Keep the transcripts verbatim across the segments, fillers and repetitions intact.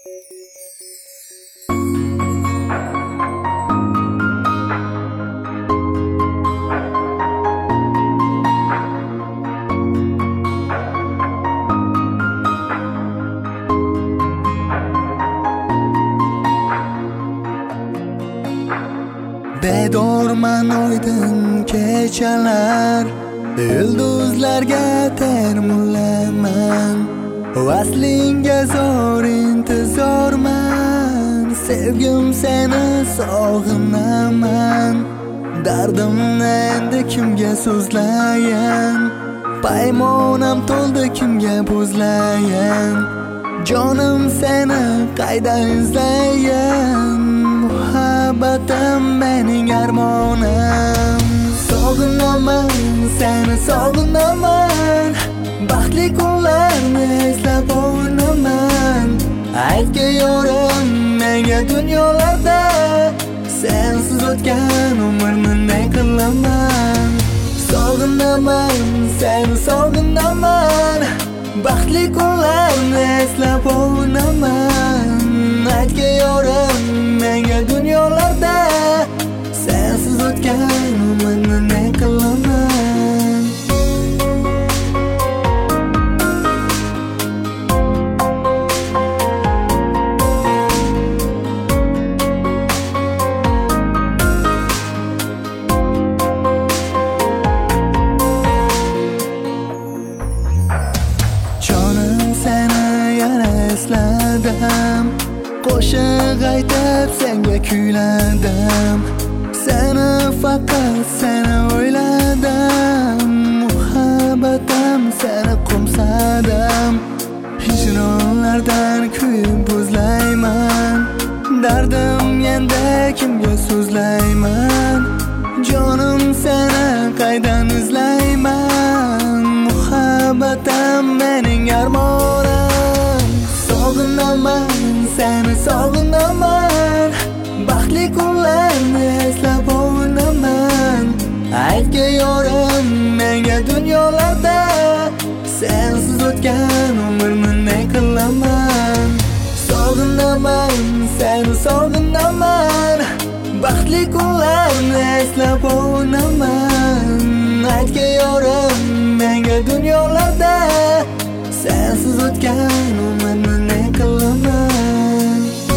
Bedorman oydin kechalar, yulduzlarga termulaman. Vaslinga zor intizorman, sevgim seni sog'inaman. Dardimni endi kimga so'zlayan, paymonam to'ldi kimga bo'zlayan. Jonim seni qayda izlayan, muhabbatim mening armonim. Sog'inaman seni sog'inaman, baxtli kunlarni eslab o'ynaman. Aytga yorim menga dunyolarda, sensiz o'tgan umrni ne qilaman. Sog'inaman seni sog'inaman, baxtli kunlarni eslab o'ynaman. Aytga yorim menga dunyolarda, sensiz o'tgan umrni ne qilaman. Qo'shiq aytib senga kuyladim, seni faqat seni o'yladim. Muhabbatim seni qo'msadim, hijronlardan kuyib bo'zlayman. Dardim endi kimga so'zlayman, jonim seni qaydan izlayman. Muhabbatim mening armonim. Sog'inaman seni sog'inaman, baxtli kunlarni eslab o'ynaman. Aytga yorim menga dunyolarda, sensiz o'tgan umrni ne qilaman. Sog'inaman seni sog'inaman, baxtli kunlarni eslab o'ynaman. Aytga yorim menga dunyolarda, sensiz o'tgan umrni ne qilaman.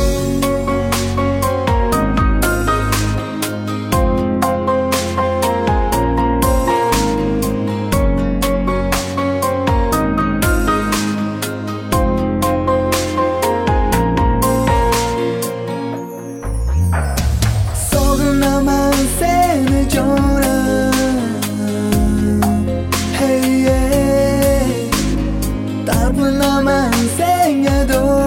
Sog'inaman seni jonim, hey hey. Darminaman senga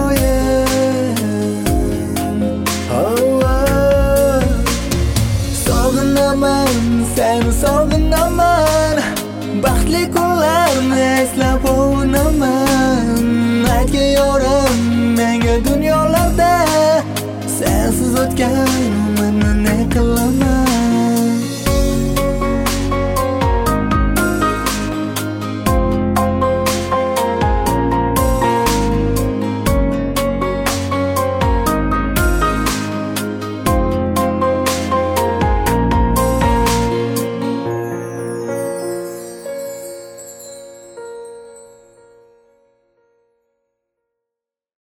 doim, oh oh. Sog'inaman seni sog'inaman, baxtli kunlarni eslab o'ynaman. Aytga yorim menga dunyolarda, sensiz o'tgan